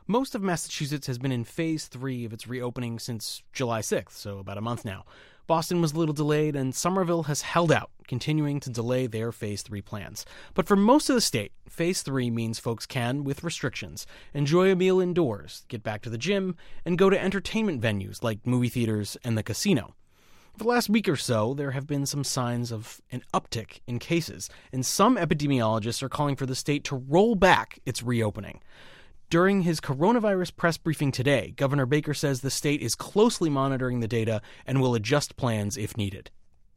Most of Massachusetts has been in Phase 3 of its reopening since July 6th, so about a month now. Boston was a little delayed, and Somerville has held out, continuing to delay their Phase 3 plans. But for most of the state, Phase 3 means folks can, with restrictions, enjoy a meal indoors, get back to the gym, and go to entertainment venues like movie theaters and the casino. For the last week or so, there have been some signs of an uptick in cases, and some epidemiologists are calling for the state to roll back its reopening. During his coronavirus press briefing today, Governor Baker says the state is closely monitoring the data and will adjust plans if needed.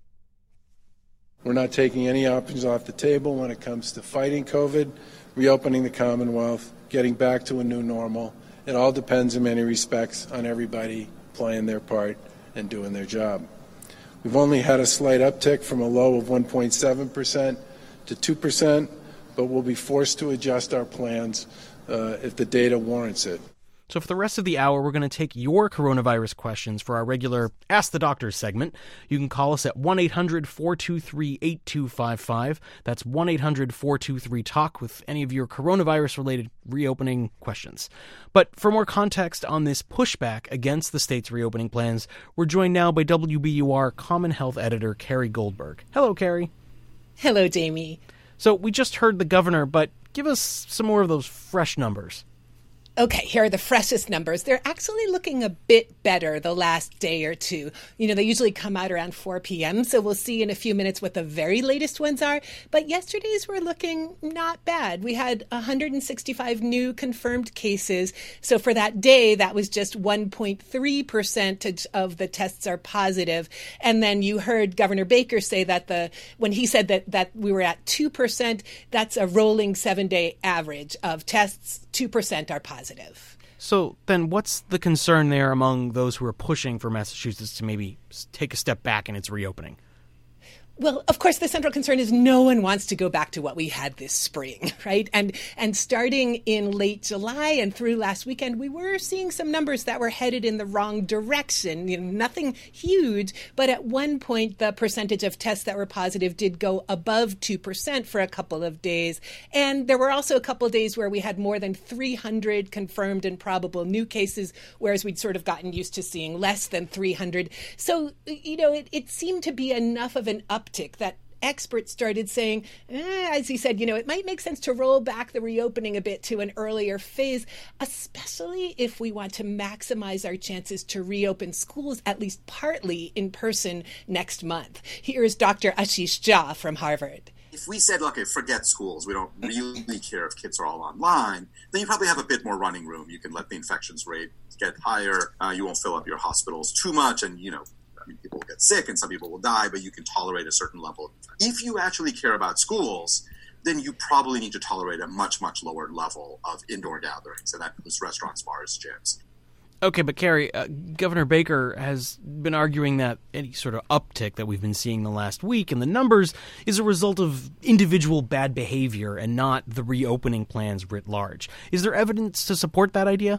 We're not taking any options off the table when it comes to fighting COVID, reopening the Commonwealth, getting back to a new normal. It all depends in many respects on everybody playing their part and doing their job. We've only had a slight uptick from a low of 1.7% to 2%, but we'll be forced to adjust our plans if the data warrants it. So for the rest of the hour, we're going to take your coronavirus questions for our regular Ask the Doctors segment. You can call us at 1-800-423-8255. That's 1-800-423-TALK with any of your coronavirus-related reopening questions. But for more context on this pushback against the state's reopening plans, we're joined now by WBUR Common Health editor Carrie Goldberg. Hello, Carrie. Hello, Jamie. So we just heard the governor, but give us some more of those fresh numbers. Okay, here are the freshest numbers. They're actually looking a bit better the last day or two. You know, they usually come out around 4 p.m., so we'll see in a few minutes what the very latest ones are. But yesterday's were looking not bad. We had 165 new confirmed cases. So for that day, that was just 1.3% of the tests are positive. And then you heard Governor Baker say that when he said that we were at 2%, that's a rolling 7-day average of tests. 2% are positive. So then what's the concern there among those who are pushing for Massachusetts to maybe take a step back in its reopening? Well, of course, the central concern is no one wants to go back to what we had this spring, right? And starting in late July and through last weekend, we were seeing some numbers that were headed in the wrong direction. You know, nothing huge, but at one point, the percentage of tests that were positive did go above 2% for a couple of days. And there were also a couple of days where we had more than 300 confirmed and probable new cases, whereas we'd sort of gotten used to seeing less than 300. So, you know, it seemed to be enough of an uptick that experts started saying, as he said, you know, it might make sense to roll back the reopening a bit to an earlier phase, especially if we want to maximize our chances to reopen schools at least partly in person next month. Here's Dr. Ashish Jha from Harvard. If we said, okay, forget schools, we don't really care if kids are all online, then you probably have a bit more running room. You can let the infections rate get higher. You won't fill up your hospitals too much. And, you know, people will get sick and some people will die, but you can tolerate a certain level. If you actually care about schools, then you probably need to tolerate a much, much lower level of indoor gatherings. And that includes restaurants, bars, gyms. Okay, but Carrie, Governor Baker has been arguing that any sort of uptick that we've been seeing the last week in the numbers is a result of individual bad behavior and not the reopening plans writ large. Is there evidence to support that idea?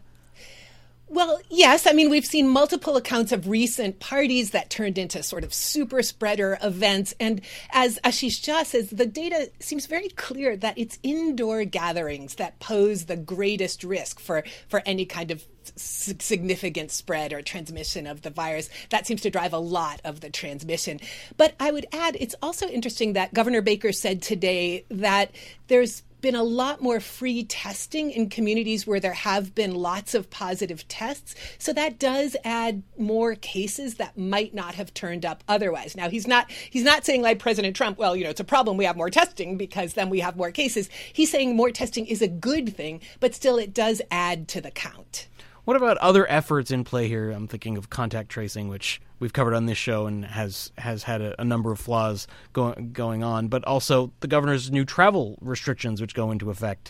Well, yes. I mean, we've seen multiple accounts of recent parties that turned into sort of super spreader events. And as Ashish Jha says, the data seems very clear that it's indoor gatherings that pose the greatest risk for any kind of significant spread or transmission of the virus. That seems to drive a lot of the transmission. But I would add, it's also interesting that Governor Baker said today that there's been a lot more free testing in communities where there have been lots of positive tests. So that does add more cases that might not have turned up otherwise. Now, he's not saying like President Trump, well, you know, it's a problem we have more testing because then we have more cases. He's saying more testing is a good thing, but still it does add to the count. What about other efforts in play here? I'm thinking of contact tracing, which we've covered on this show and has had a number of flaws going on, but also the governor's new travel restrictions, which went into effect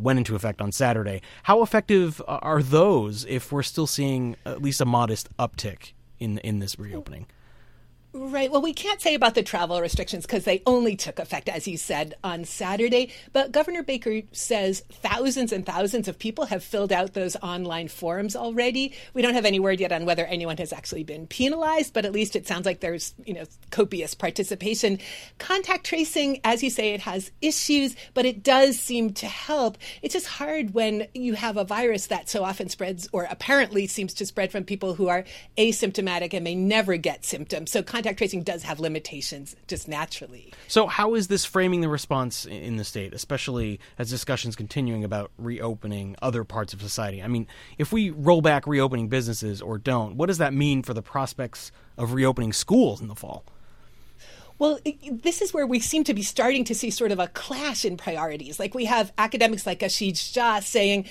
on Saturday. How effective are those if we're still seeing at least a modest uptick in this reopening? Right. Well, we can't say about the travel restrictions because they only took effect, as you said, on Saturday. But Governor Baker says thousands and thousands of people have filled out those online forms already. We don't have any word yet on whether anyone has actually been penalized, but at least it sounds like there's, copious participation. Contact tracing, as you say, it has issues, but it does seem to help. It's just hard when you have a virus that so often spreads, or apparently seems to spread, from people who are asymptomatic and may never get symptoms. So contact tracing does have limitations just naturally. So how is this framing the response in the state, especially as discussions continuing about reopening other parts of society? I mean, if we roll back reopening businesses or don't, what does that mean for the prospects of reopening schools in the fall? Well, this is where we seem to be starting to see sort of a clash in priorities. Like we have academics like Ashish Jha saying,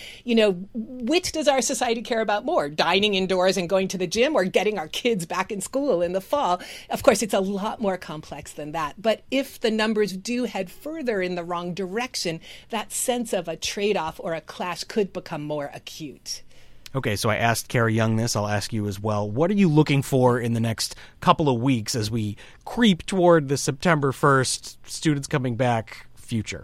which does our society care about more, dining indoors and going to the gym, or getting our kids back in school in the fall? Of course, it's a lot more complex than that. But if the numbers do head further in the wrong direction, that sense of a trade-off or a clash could become more acute. Okay, so I asked Carrie Young this. I'll ask you as well. What are you looking for in the next couple of weeks as we creep toward the September 1st students coming back future?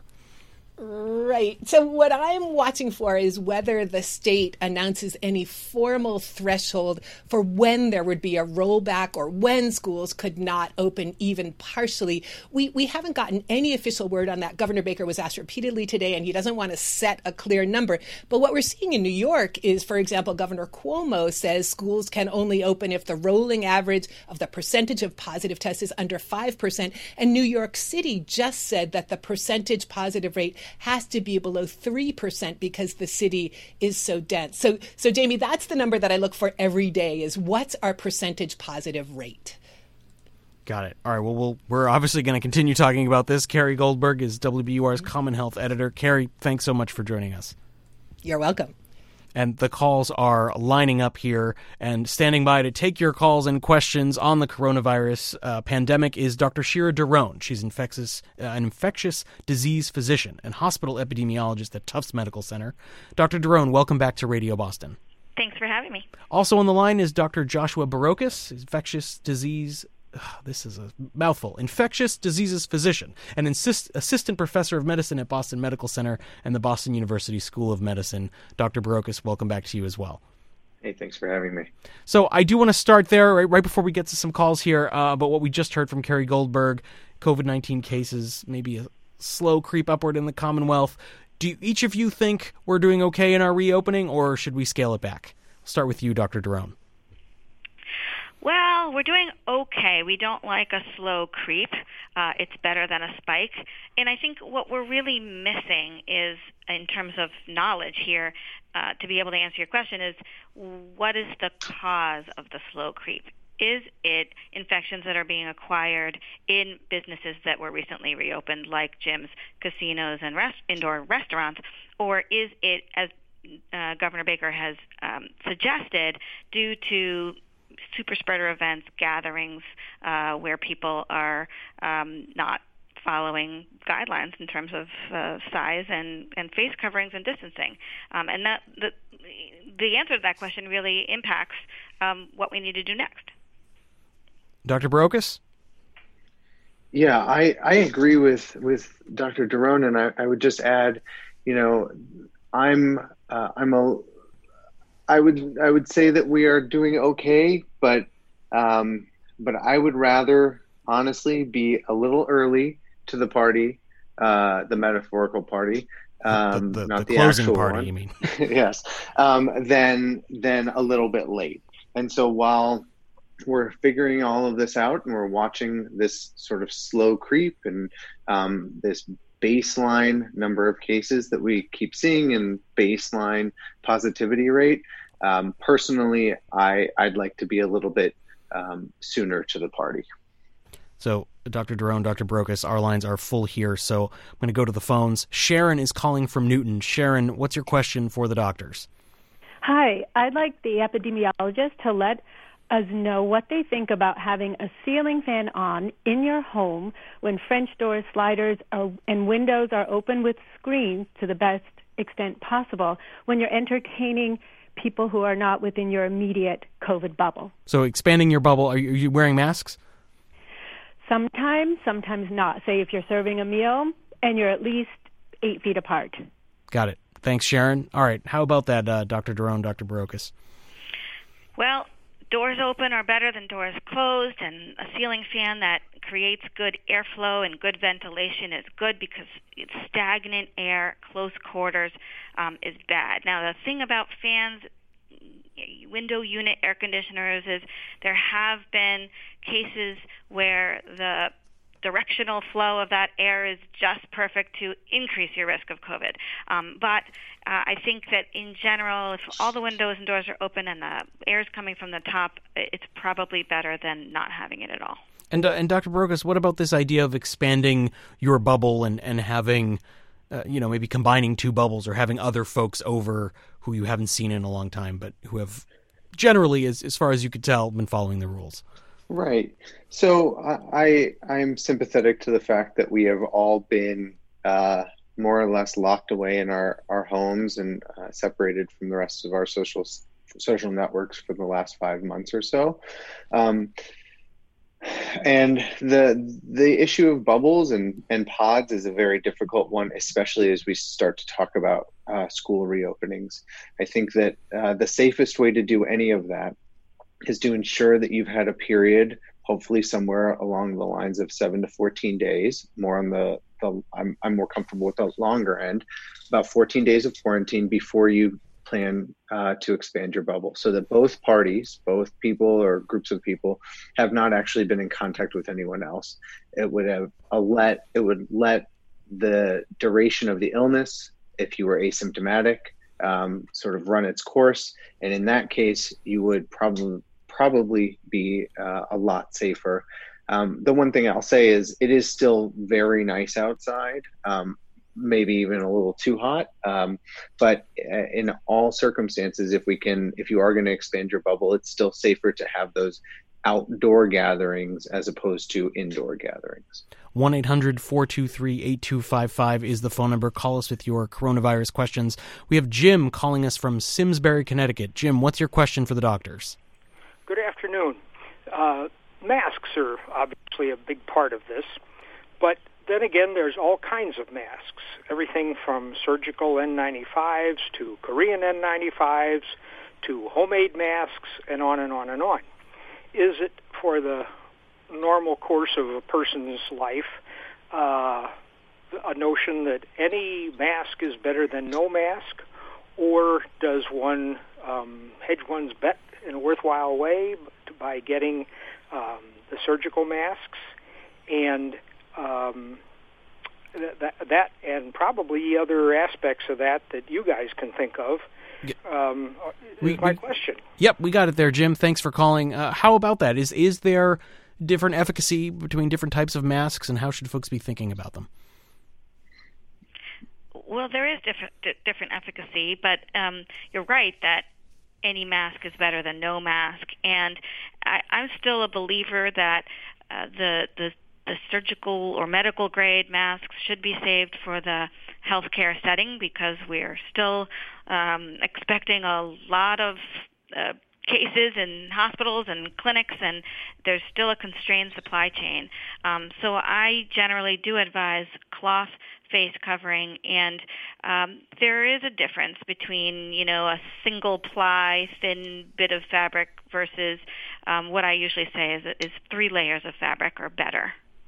Right. So what I'm watching for is whether the state announces any formal threshold for when there would be a rollback or when schools could not open even partially. We haven't gotten any official word on that. Governor Baker was asked repeatedly today, and he doesn't want to set a clear number. But what we're seeing in New York is, for example, Governor Cuomo says schools can only open if the rolling average of the percentage of positive tests is under 5%. And New York City just said that the percentage positive rate has to be below 3% because the city is so dense. So Jamie, that's the number that I look for every day, is what's our percentage positive rate? Got it. All right. Well, we're obviously going to continue talking about this. Carrie Goldberg is WBUR's Common Health editor. Carrie, thanks so much for joining us. You're welcome. And the calls are lining up here, and standing by to take your calls and questions on the coronavirus pandemic is Dr. Shira Daron. She's an infectious disease physician and hospital epidemiologist at Tufts Medical Center. Dr. Daron, welcome back to Radio Boston. Thanks for having me. Also on the line is Dr. Joshua Barocas, infectious disease this is a mouthful. Infectious diseases physician, an assistant professor of medicine at Boston Medical Center and the Boston University School of Medicine. Dr. Barocas, welcome back to you as well. Hey, thanks for having me. So I do want to start there right before we get to some calls here about what we just heard from Carrie Goldberg, COVID-19 cases, maybe a slow creep upward in the Commonwealth. Do each of you think we're doing okay in our reopening, or should we scale it back? I'll start with you, Dr. Daron. Well, we're doing okay. We don't like a slow creep. It's better than a spike. And I think what we're really missing is, in terms of knowledge here, to be able to answer your question, is what is the cause of the slow creep? Is it infections that are being acquired in businesses that were recently reopened, like gyms, casinos, and indoor restaurants? Or is it, as Governor Baker has suggested, due to super spreader events, gatherings where people are not following guidelines in terms of size and face coverings and distancing? And that the answer to that question really impacts what we need to do next. Dr. Barocas? Yeah, I agree with Dr. Daron, and I would just add, I would say that we are doing okay, but I would rather honestly be a little early to the party, the metaphorical party, not the closing actual party. one. You mean? Yes, than a little bit late. And so while we're figuring all of this out and we're watching this sort of slow creep and this baseline number of cases that we keep seeing and baseline positivity rate, personally, I'd like to be a little bit sooner to the party. So, Dr. Daron, Dr. Barocas, our lines are full here, so I'm going to go to the phones. Sharon is calling from Newton. Sharon, what's your question for the doctors? Hi, I'd like the epidemiologist to let us know what they think about having a ceiling fan on in your home when French doors, sliders, and windows are open with screens to the best extent possible when you're entertaining people who are not within your immediate COVID bubble. So expanding your bubble, are you wearing masks? sometimes not. Say if you're serving a meal and you're at least 8 feet apart. Got it. Thanks, Sharon. All right. How about that, Dr. Derone, Dr. Barocas? Well, doors open are better than doors closed, and a ceiling fan that creates good airflow and good ventilation is good because it's stagnant air, close quarters is bad. Now, the thing about fans, window unit air conditioners, is there have been cases where the directional flow of that air is just perfect to increase your risk of COVID. But I think that in general, if all the windows and doors are open and the air is coming from the top, it's probably better than not having it at all. And Dr. Barocas, what about this idea of expanding your bubble and having, maybe combining two bubbles or having other folks over who you haven't seen in a long time, but who have generally, as far as you could tell, been following the rules? Right. So I'm sympathetic to the fact that we have all been more or less locked away in our homes and separated from the rest of our social networks for the last 5 months or so. And the issue of bubbles and pods is a very difficult one, especially as we start to talk about school reopenings. I think that the safest way to do any of that is to ensure that you've had a period, hopefully somewhere along the lines of 7 to 14 days, more on I'm more comfortable with the longer end, about 14 days of quarantine before you plan to expand your bubble, so that both parties, both people or groups of people, have not actually been in contact with anyone else. It would let the duration of the illness, if you were asymptomatic, sort of run its course, and in that case, you would probably be a lot safer. The one thing I'll say is it is still very nice outside, maybe even a little too hot. But in all circumstances, if you are going to expand your bubble, it's still safer to have those outdoor gatherings as opposed to indoor gatherings. 1-800-423-8255 is the phone number. Call us with your coronavirus questions. We have Jim calling us from Simsbury, Connecticut. Jim, what's your question for the doctors? Good afternoon. Masks are obviously a big part of this, but then again, there's all kinds of masks, everything from surgical N95s to Korean N95s to homemade masks and on and on and on. Is it for the normal course of a person's life a notion that any mask is better than no mask, or does one hedge one's bet in a worthwhile way by getting the surgical masks and that and probably other aspects of that you guys can think of? My question. Yep, we got it there, Jim. Thanks for calling. How about that? Is there different efficacy between different types of masks, and how should folks be thinking about them? Well, there is different efficacy, but you're right that any mask is better than no mask. And I'm still a believer that the surgical or medical grade masks should be saved for the healthcare setting, because we're still expecting a lot of cases in hospitals and clinics, and there's still a constrained supply chain. So I generally do advise cloth face covering, and there is a difference between, a single ply thin bit of fabric versus what I usually say is 3 layers of fabric or better.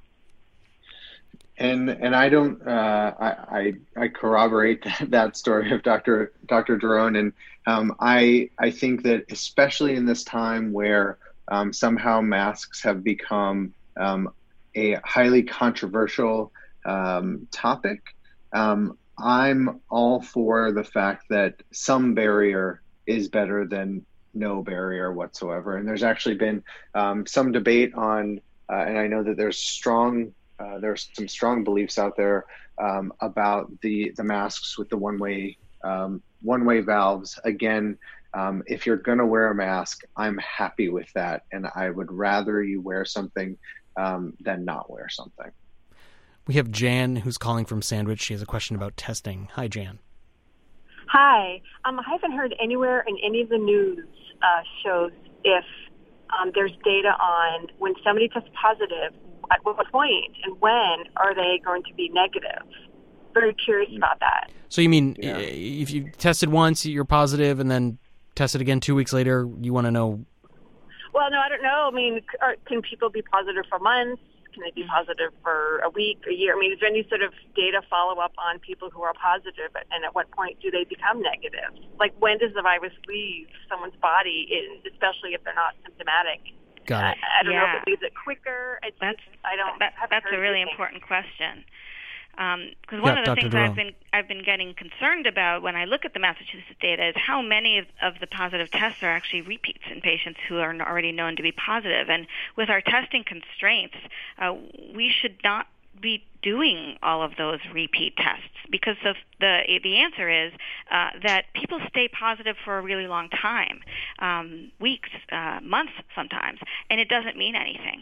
And I don't I corroborate that story of Dr. Derone, and I think that especially in this time where somehow masks have become a highly controversial topic, I'm all for the fact that some barrier is better than no barrier whatsoever. And there's actually been some debate on, and I know that there's some strong beliefs out there about the masks with the one-way valves. Again, if you're going to wear a mask, I'm happy with that, and I would rather you wear something than not wear something. We have Jan who's calling from Sandwich. She has a question about testing. Hi, Jan. Hi. I haven't heard anywhere in any of the news shows if there's data on when somebody tests positive, at what point and when are they going to be negative? Very curious about that. So you mean if you tested once, you're positive, and then tested again 2 weeks later, you want to know? Well, no, I don't know. I mean, can people be positive for months? Can they be positive for a week, a year? I mean, is there any sort of data follow-up on people who are positive, and at what point do they become negative? Like, when does the virus leave someone's body, especially if they're not symptomatic? Got it. I don't know if it leaves it quicker. That's a really important question. Because one of the things I've been getting concerned about when I look at the Massachusetts data is how many of the positive tests are actually repeats in patients who are already known to be positive. And with our testing constraints, we should not be doing all of those repeat tests, because the answer is that people stay positive for a really long time, weeks, months sometimes, and it doesn't mean anything.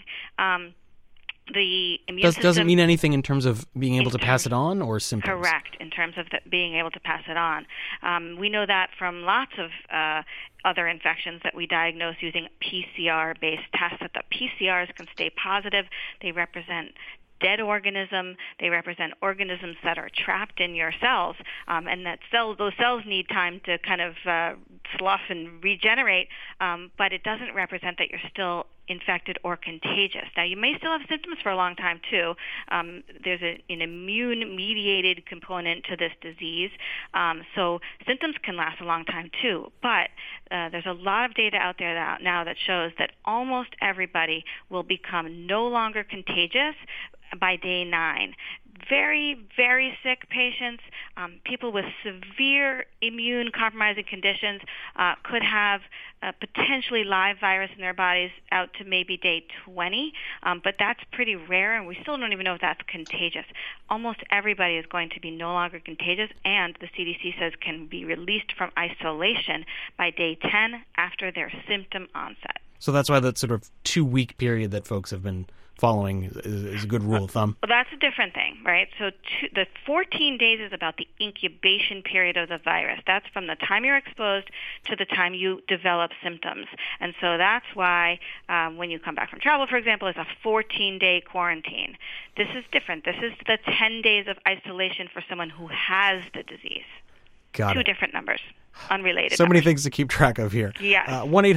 The immune system doesn't mean anything in terms of being able to pass it on, or symptoms? Correct, in terms of being able to pass it on. We know that from lots of other infections that we diagnose using PCR-based tests, that the PCRs can stay positive. They represent dead organism. They represent organisms that are trapped in your cells, and those cells need time to kind of slough and regenerate, but it doesn't represent that you're still infected or contagious. Now, you may still have symptoms for a long time, too. There's an immune-mediated component to this disease, so symptoms can last a long time, too. But there's a lot of data out there now that shows that almost everybody will become no longer contagious by day 9. Very, very sick patients, people with severe immune compromising conditions could have potentially live virus in their bodies out to maybe day 20, but that's pretty rare, and we still don't even know if that's contagious. Almost everybody is going to be no longer contagious, and the CDC says can be released from isolation by day 10 after their symptom onset. So that's why that sort of 2-week period that folks have been following is a good rule of thumb. Well, that's a different thing, right? So the 14 days is about the incubation period of the virus. That's from the time you're exposed to the time you develop symptoms. And so that's why when you come back from travel, for example, it's a 14-day quarantine. This is different. This is the 10 days of isolation for someone who has the disease. Got it. 2 different numbers. Unrelated. So many things to keep track of here. Yes.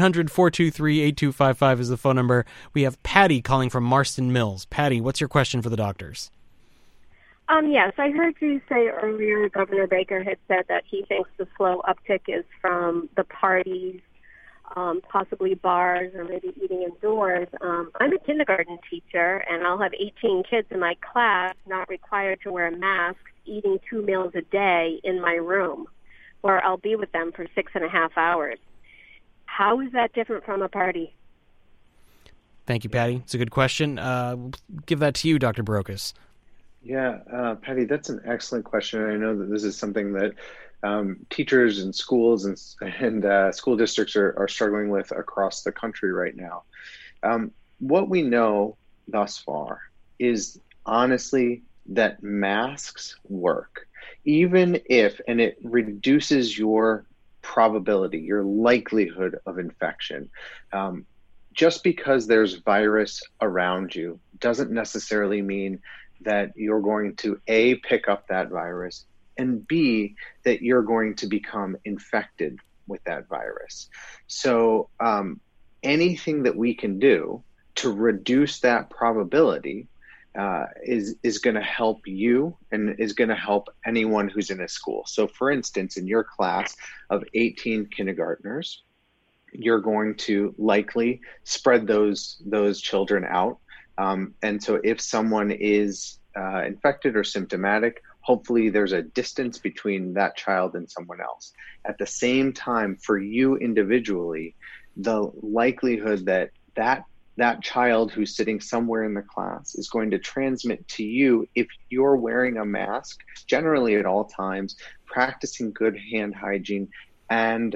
1-800-423-8255 is the phone number. We have Patty calling from Marston Mills. Patty, what's your question for the doctors? Yes, I heard you say earlier Governor Baker had said that he thinks the slow uptick is from the parties, possibly bars, or maybe eating indoors. I'm a kindergarten teacher, and I'll have 18 kids in my class not required to wear a mask, eating 2 meals a day in my room, where I'll be with them for 6.5 hours. How is that different from a party? Thank you, Patty. It's a good question. Give that to you, Dr. Barocas. Yeah, Patty, that's an excellent question. I know that this is something that teachers and schools and school districts are struggling with across the country right now. What we know thus far is honestly that masks work, even if, and it reduces your probability, your likelihood of infection. Just because there's virus around you doesn't necessarily mean that you're going to A, pick up that virus, and B, that you're going to become infected with that virus. So anything that we can do to reduce that probability is going to help you and is going to help anyone who's in a school. So for instance, in your class of 18 kindergartners, you're going to likely spread those children out. And so if someone is infected or symptomatic, hopefully there's a distance between that child and someone else. At the same time, for you individually, the likelihood that child who's sitting somewhere in the class is going to transmit to you if you're wearing a mask, generally at all times, practicing good hand hygiene and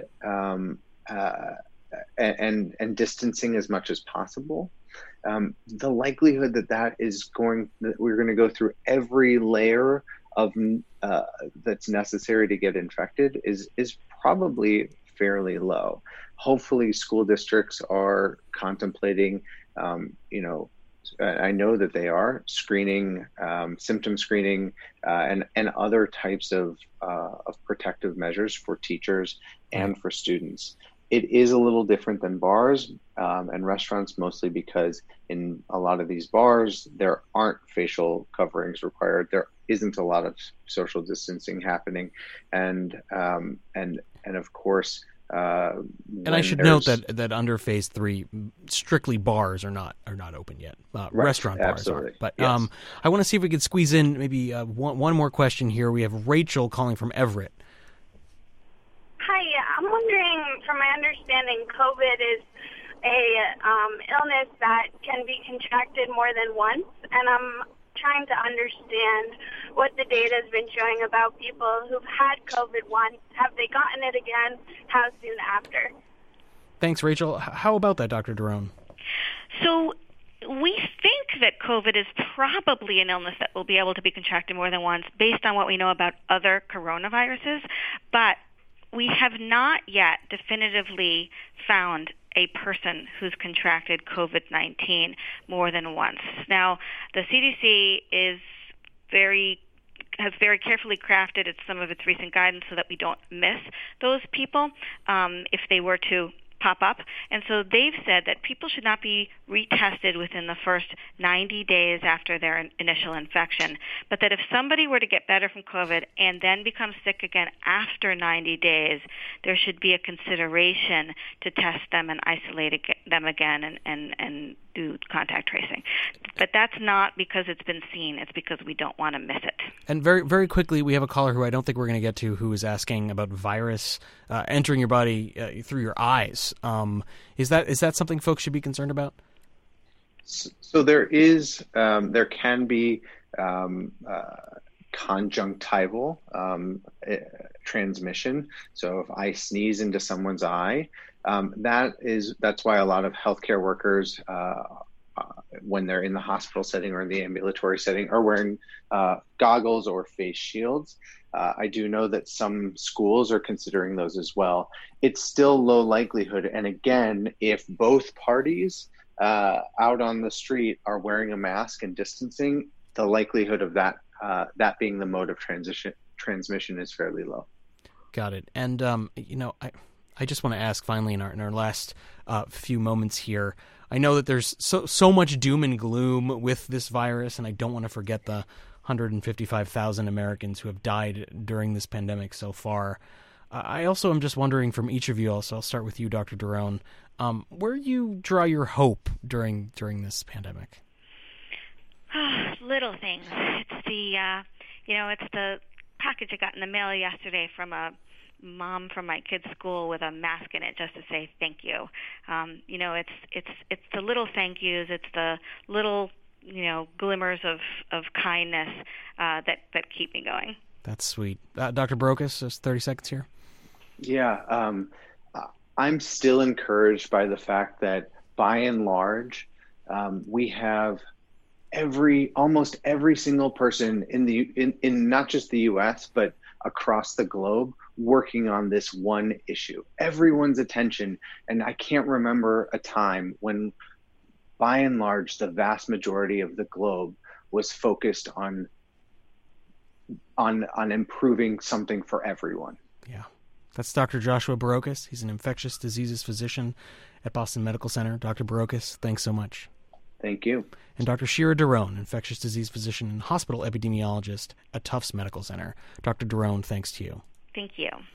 distancing as much as possible. The likelihood that we're going to go through every layer of that's necessary to get infected is probably fairly low. Hopefully school districts are contemplating, I know that they are screening, symptom screening, and other types of protective measures for teachers and for students. It is a little different than bars and restaurants, mostly because in a lot of these bars, there aren't facial coverings required. There isn't a lot of social distancing happening. And of course, and I should note that under phase 3, strictly bars are not open yet. Right, restaurant bars absolutely. are. But yes. I want to see if we could squeeze in maybe one more question here. We have Rachel calling from Everett. Hi, I'm wondering, from my understanding, COVID is a illness that can be contracted more than once, and I'm trying to understand what the data has been showing about people who've had COVID once. Have they gotten it again? How soon after? Thanks, Rachel. How about that, Dr. Daron? So we think that COVID is probably an illness that will be able to be contracted more than once based on what we know about other coronaviruses, but we have not yet definitively found a person who's contracted COVID-19 more than once. Now, the CDC has very carefully crafted some of its recent guidance so that we don't miss those people if they were to pop up. And so they've said that people should not be retested within the first 90 days after their initial infection, but that if somebody were to get better from COVID and then become sick again after 90 days, there should be a consideration to test them and isolate them again and do contact tracing. But that's not because it's been seen. It's because we don't want to miss it. And very, very quickly, we have a caller who I don't think we're going to get to, who is asking about virus entering your body through your eyes. Is that something folks should be concerned about? So there can be conjunctival transmission. So if I sneeze into someone's eye, that's why a lot of healthcare workers, when they're in the hospital setting or in the ambulatory setting, are wearing goggles or face shields. I do know that some schools are considering those as well. It's still low likelihood. And again, if both parties out on the street are wearing a mask and distancing, the likelihood of that being the mode of transmission is fairly low. Got it. And, I just want to ask finally in our last few moments here, I know that there's so much doom and gloom with this virus, and I don't want to forget the 155,000 Americans who have died during this pandemic so far. I also am just wondering from each of you, also I'll start with you, Dr. Daron, where you draw your hope during this pandemic? Little things. It's the package I got in the mail yesterday from a mom from my kid's school with a mask in it just to say thank you. It's the little thank yous. It's the little glimmers of kindness that keep me going. That's sweet. Dr. Barocas, just 30 seconds here. Yeah, I'm still encouraged by the fact that by and large, we have almost every single person in not just the U.S. but across the globe working on this one issue. Everyone's attention, and I can't remember a time when, by and large, the vast majority of the globe was focused on improving something for everyone. Yeah. That's Dr. Joshua Barocas. He's an infectious diseases physician at Boston Medical Center. Dr. Barocas, thanks so much. Thank you. And Dr. Shira Daron, infectious disease physician and hospital epidemiologist at Tufts Medical Center. Dr. Daron, thanks to you. Thank you.